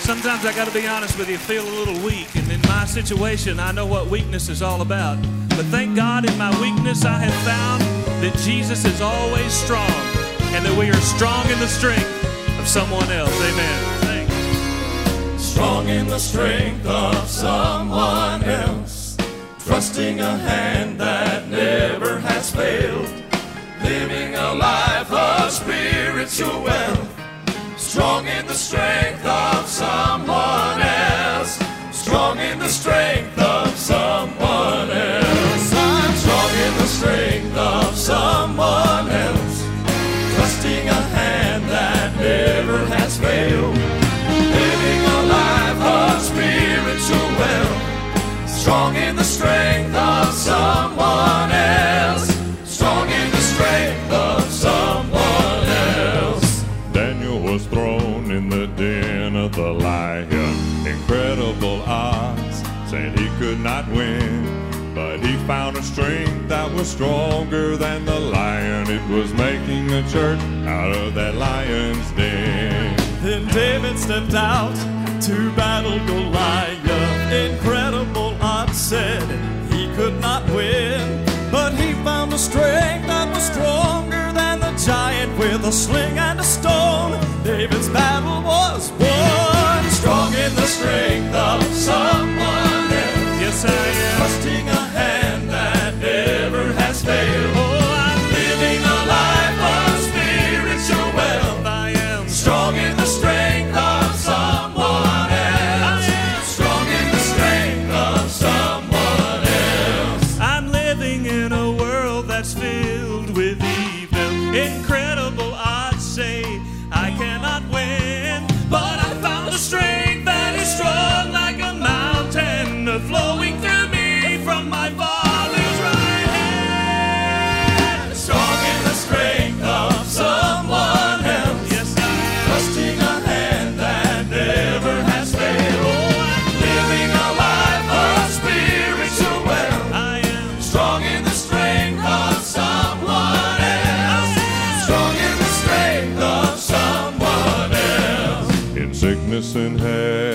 Sometimes I got to be honest with you, feel a little weak. And in my situation, I know what weakness is all about. But thank God in my weakness, I have found that Jesus is always strong and that we are strong in the strength of someone else. Amen. Thanks. Strong in the strength of someone else, trusting a hand that never has failed, living a life of spiritual wealth. Strong in the strength of someone else, strong in the strength of someone else. I'm strong in the strength of someone else, trusting a hand that never has failed, living a life of spiritual wealth. Strong in the strength of someone else, strong in the strength of someone else. Daniel was thrown in the den of the lion. Incredible odds, said he could not win, but he found a strength that was stronger than the lion. It was making a church out of that lion's den. Then David stepped out to battle Goliath. Incredible odds, said he could not win, but he found a strength that was stronger than the giant with a sling and a stone. David's battle was won. Strong in the strength of someone else. Yes, I am. Trusting a hand that never has failed. Oh, I'm Living a life of spiritual wealth. I am. Strong in the strength of someone else. Strong in the strength of someone else. I'm living in a world that's filled with evil. Incredible odds say I cannot win, but I found a strength that is strong like a mountain, flowing through me from my Father's right hand. Strong in the strength of someone else. Yes, I am. Trusting a hand that never has failed. Living a life of spiritual wealth. I am. Strong in the strength of someone else. Strong in the strength of someone else. In sickness and health,